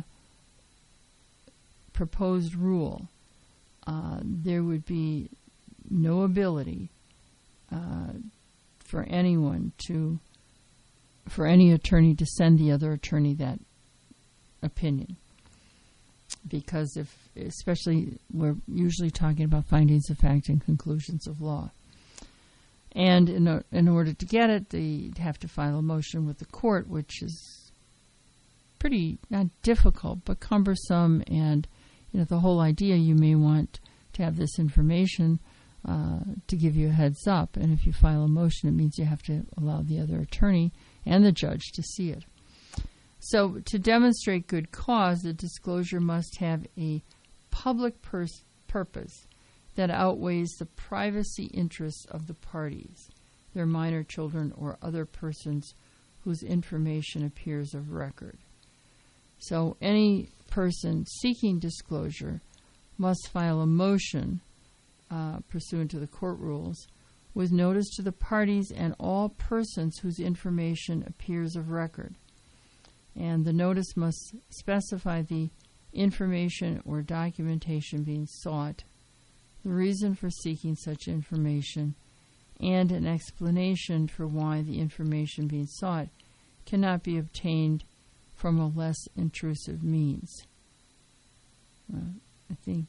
proposed rule, uh, there would be no ability uh, for anyone to, for any attorney to send the other attorney that opinion. Because if, especially, we're usually talking about findings of fact and conclusions of law. And in, a, in order to get it, they have to file a motion with the court, which is pretty, not difficult, but cumbersome. And, you know, the whole idea, you may want to have this information uh, to give you a heads up. And if you file a motion, it means you have to allow the other attorney and the judge to see it. So to demonstrate good cause, the disclosure must have a public pers- purpose that outweighs the privacy interests of the parties, their minor children, or other persons whose information appears of record. So any person seeking disclosure must file a motion uh, pursuant to the court rules with notice to the parties and all persons whose information appears of record. And the notice must specify the information or documentation being sought, the reason for seeking such information, and an explanation for why the information being sought cannot be obtained from a less intrusive means. Uh, I think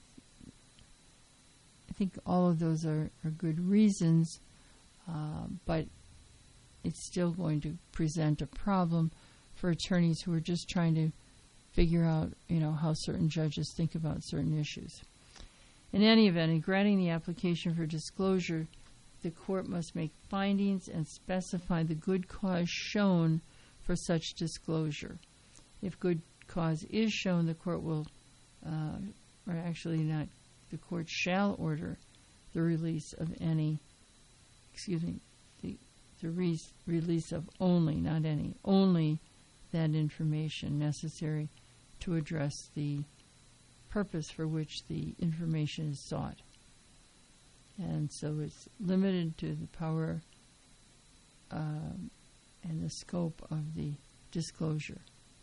I think all of those are, are good reasons, uh, but it's still going to present a problem for attorneys who are just trying to figure out, you know, how certain judges think about certain issues. In any event, in granting the application for disclosure, the court must make findings and specify the good cause shown for such disclosure. If good cause is shown, the court will, uh, or actually not, the court shall order the release of any, excuse me, the, the re- release of only, not any, only that information necessary to address the purpose for which the information is sought. And so it's limited to the power uh, and the scope of the disclosure.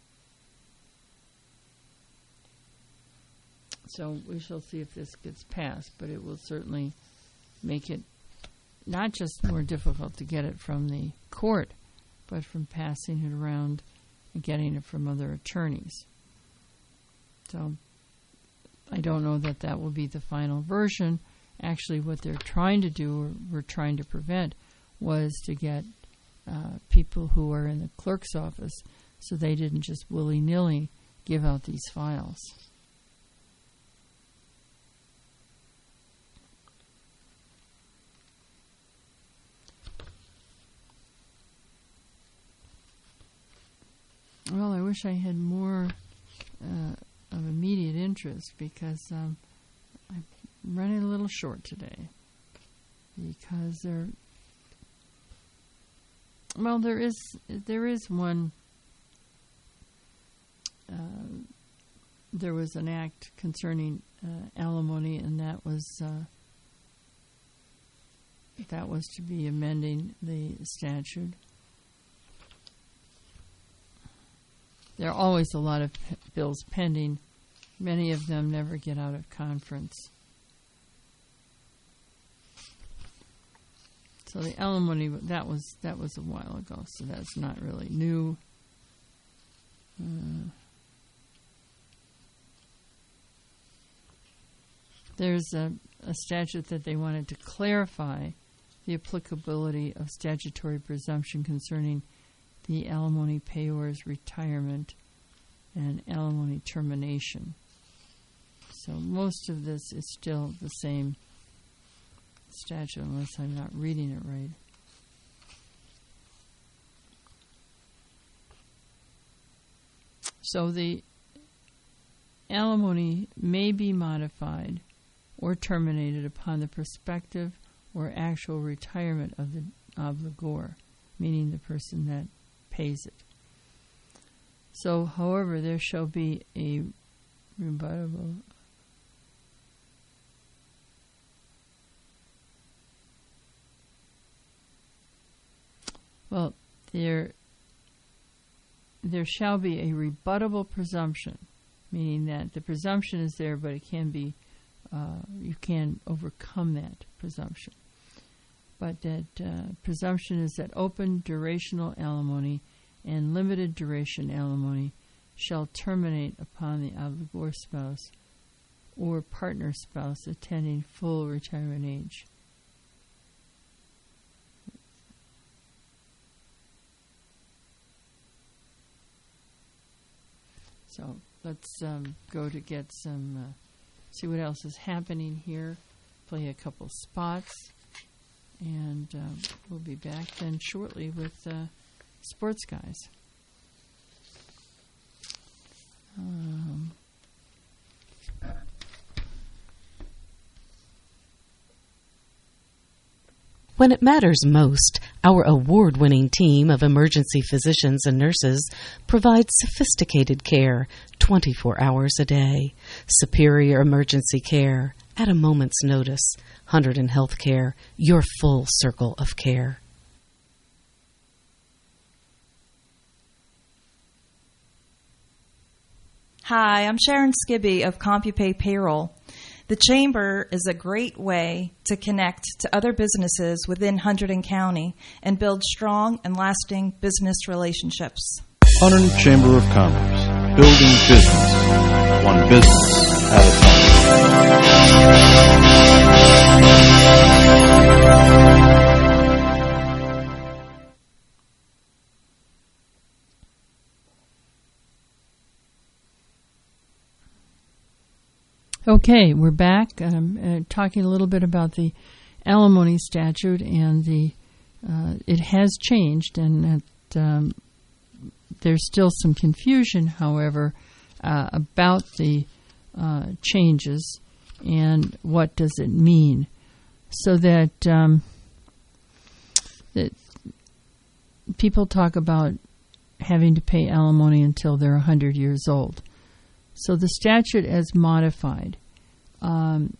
So we shall see if this gets passed, but it will certainly make it not just more difficult to get it from the court, but from passing it around and getting it from other attorneys. So I don't know that that will be the final version. Actually, what they're trying to do, or were trying to prevent, was to get uh, people who are in the clerk's office so they didn't just willy-nilly give out these files. Well, I wish I had more uh, of immediate interest, because um, I'm running a little short today. Because there, well, there is there is one. Uh, there was an act concerning uh, alimony, and that was uh, that was to be amending the statute. There are always a lot of p- bills pending. Many of them never get out of conference. So the alimony, that was that was a while ago, so that's not really new. Uh, there's a, a statute that they wanted to clarify the applicability of statutory presumption concerning the alimony payor's retirement and alimony termination. So most of this is still the same statute, unless I'm not reading it right. So the alimony may be modified or terminated upon the prospective or actual retirement of the obligor, meaning the person that pays it. So, however, there shall be a rebuttable well, there there shall be a rebuttable presumption, meaning that the presumption is there, but it can be uh, you can overcome that presumption. But that uh, presumption is that open durational alimony and limited duration alimony shall terminate upon the obligor spouse or partner spouse attaining full retirement age. So let's um, go to get some, uh, see what else is happening here, play a couple spots, and um, we'll be back then shortly with uh, Sports Guys. Um, When it matters most, our award-winning team of emergency physicians and nurses provides sophisticated care twenty-four hours a day. Superior emergency care at a moment's notice. Hunterdon Healthcare, your full circle of care. Hi, I'm Sharon Skibby of CompuPay Payroll. The Chamber is a great way to connect to other businesses within Hunterdon County and build strong and lasting business relationships. Hunterdon Chamber of Commerce, building business, one business at a Okay, we're back. Um, uh, talking a little bit about the alimony statute, and the uh, it has changed, and it, um, there's still some confusion, however, uh, about the uh, changes and what does it mean. So that, um, that people talk about having to pay alimony until they're one hundred years old. So the statute as modified um,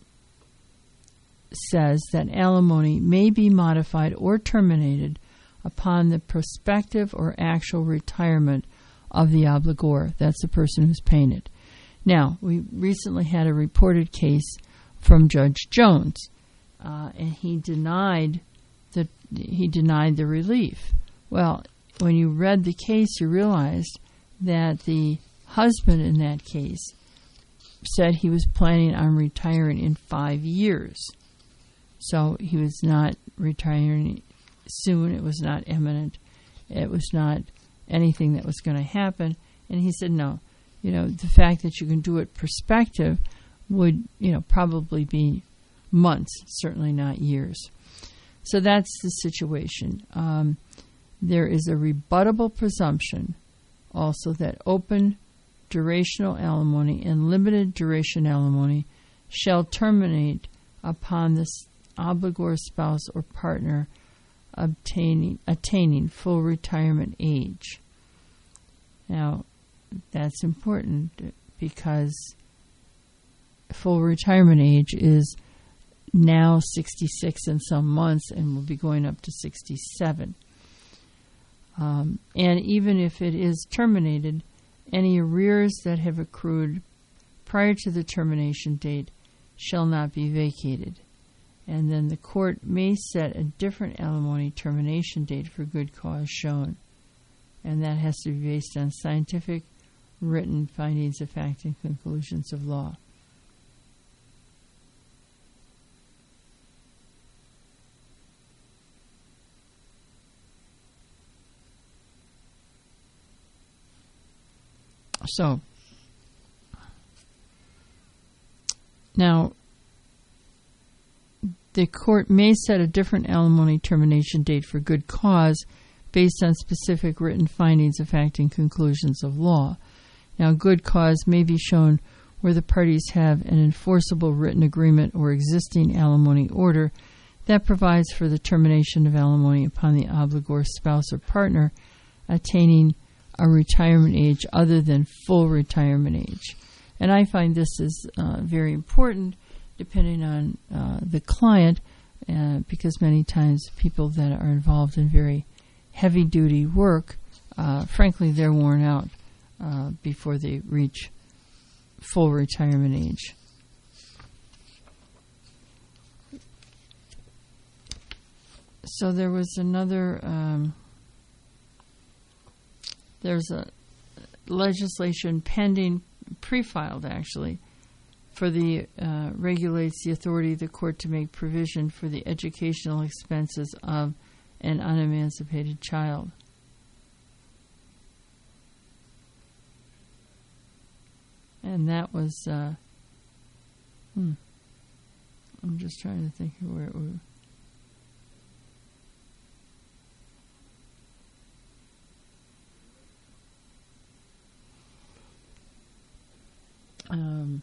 says that alimony may be modified or terminated upon the prospective or actual retirement of the obligor. That's the person who's paying it. Now, we recently had a reported case from Judge Jones, uh, and he denied the he denied the relief. Well, when you read the case, you realized that the husband in that case said he was planning on retiring in five years. So he was not retiring soon. It was not imminent. It was not anything that was going to happen. And he said, no, you know, the fact that you can do it prospective would, you know, probably be months, certainly not years. So that's the situation. Um, there is a rebuttable presumption also that open durational alimony and limited duration alimony shall terminate upon the obligor spouse or partner obtaining attaining full retirement age. Now, that's important because full retirement age is now sixty-six in some months and will be going up to sixty-seven. Um, and even if it is terminated, any arrears that have accrued prior to the termination date shall not be vacated. And then the court may set a different alimony termination date for good cause shown. And that has to be based on scientific, written findings of fact and conclusions of law. So, now, the court may set a different alimony termination date for good cause based on specific written findings of fact and conclusions of law. Now, good cause may be shown where the parties have an enforceable written agreement or existing alimony order that provides for the termination of alimony upon the obligor spouse or partner attaining a retirement age other than full retirement age. And I find this is uh, very important depending on uh, the client, uh, because many times people that are involved in very heavy-duty work, uh, frankly, they're worn out uh, before they reach full retirement age. So there was another, um, there's a legislation pending, pre-filed actually, for the, uh, regulates the authority of the court to make provision for the educational expenses of an unemancipated child. And that was, uh, hmm, I'm just trying to think of where it was. Um,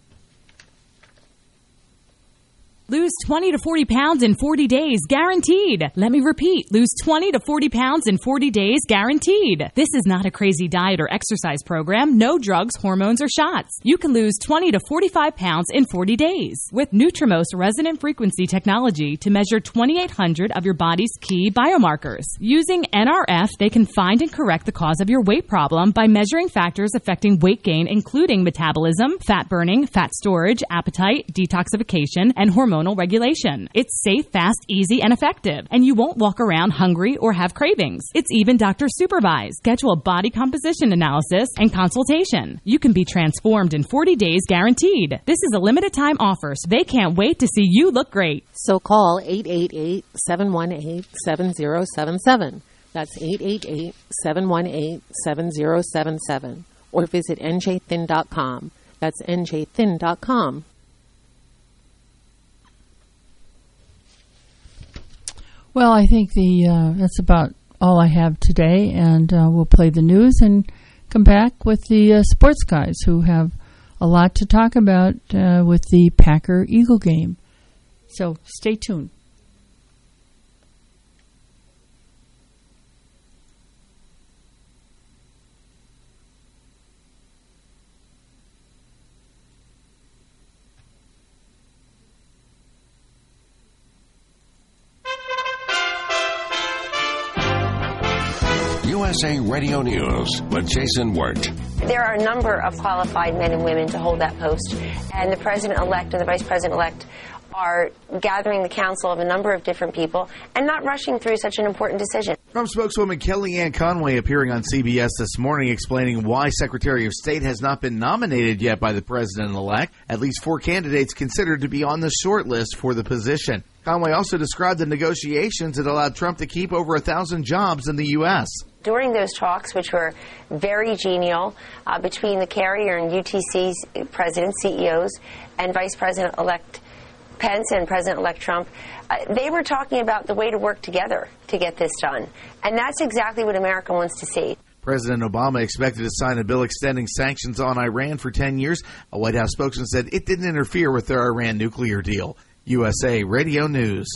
Lose twenty to forty pounds in forty days, guaranteed. Let me repeat. Lose twenty to forty pounds in forty days, guaranteed. This is not a crazy diet or exercise program. No drugs, hormones, or shots. You can lose twenty to forty-five pounds in forty days with Nutrimost resonant frequency technology to measure twenty-eight hundred of your body's key biomarkers. Using N R F, they can find and correct the cause of your weight problem by measuring factors affecting weight gain, including metabolism, fat burning, fat storage, appetite, detoxification, and hormone regulation. It's safe, fast, easy, and effective, and you won't walk around hungry or have cravings. It's even doctor supervised. Schedule a body composition analysis and consultation. You can be transformed in forty days, guaranteed. This is a limited time offer, so they can't wait to see you look great. So call eight eight eight, seven one eight, seven zero seven seven. That's eight eight eight, seven one eight, seven zero seven seven. Or visit N J thin dot com. That's N J thin dot com. Well, I think the uh, that's about all I have today, and uh, we'll play the news and come back with the uh, sports guys who have a lot to talk about uh, with the Packer-Eagle game. So stay tuned. U S A Radio News with Jason Wirt. There are a number of qualified men and women to hold that post, and the president-elect and the vice president-elect are gathering the counsel of a number of different people and not rushing through such an important decision. Trump spokeswoman Kellyanne Conway appearing on C B S this morning explaining why Secretary of State has not been nominated yet by the president-elect. At least four candidates considered to be on the short list for the position. Conway also described the negotiations that allowed Trump to keep over a thousand jobs in the U S During those talks, which were very genial, uh, between the carrier and U T C's president, C E Os, and Vice President-elect Pence and President-elect Trump, uh, they were talking about the way to work together to get this done. And that's exactly what America wants to see. President Obama expected to sign a bill extending sanctions on Iran for ten years. A White House spokesman said it didn't interfere with their Iran nuclear deal. U S A Radio News.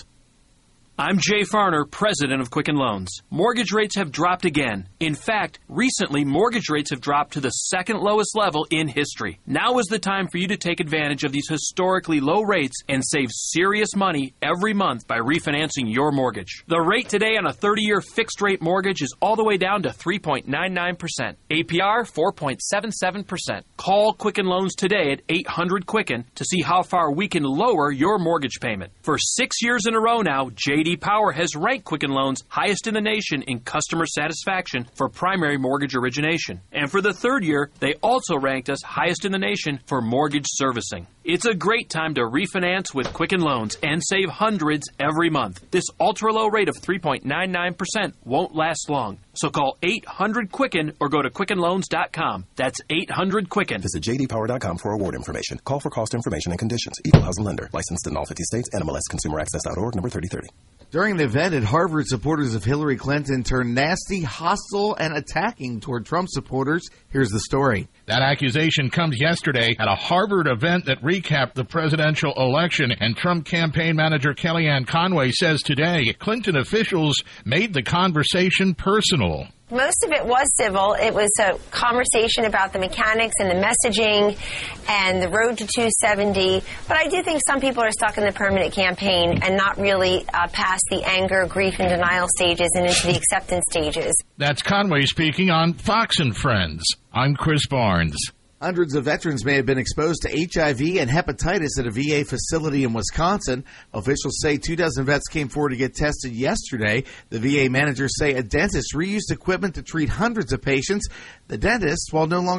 I'm Jay Farner, president of Quicken Loans. Mortgage rates have dropped again. In fact, recently, mortgage rates have dropped to the second lowest level in history. Now is the time for you to take advantage of these historically low rates and save serious money every month by refinancing your mortgage. The rate today on a thirty-year fixed-rate mortgage is all the way down to three point nine nine percent. A P R, four point seven seven percent. Call Quicken Loans today at eight hundred Quicken to see how far we can lower your mortgage payment. For six years in a row now, J D Power has ranked Quicken Loans highest in the nation in customer satisfaction for primary mortgage origination. And for the third year, they also ranked us highest in the nation for mortgage servicing. It's a great time to refinance with Quicken Loans and save hundreds every month. This ultra-low rate of three point nine nine percent won't last long. So call eight hundred Quicken or go to Quicken Loans dot com. That's eight hundred Quicken. Visit J D Power dot com for award information. Call for cost information and conditions. Equal housing lender. Licensed in all fifty states. N M L S Consumer Access dot org, number thirty thirty. During an event at Harvard, supporters of Hillary Clinton turned nasty, hostile, and attacking toward Trump supporters. Here's the story. That accusation comes yesterday at a Harvard event that recapped the presidential election, and Trump campaign manager Kellyanne Conway says today Clinton officials made the conversation personal. Most of it was civil. It was a conversation about the mechanics and the messaging and the road to two seventy. But I do think some people are stuck in the permanent campaign and not really uh, past the anger, grief, and denial stages and into the acceptance stages. That's Conway speaking on Fox and Friends. I'm Chris Barnes. Hundreds of veterans may have been exposed to H I V and hepatitis at a V A facility in Wisconsin. Officials say two dozen vets came forward to get tested yesterday. The V A managers say a dentist reused equipment to treat hundreds of patients. The dentist, while no longer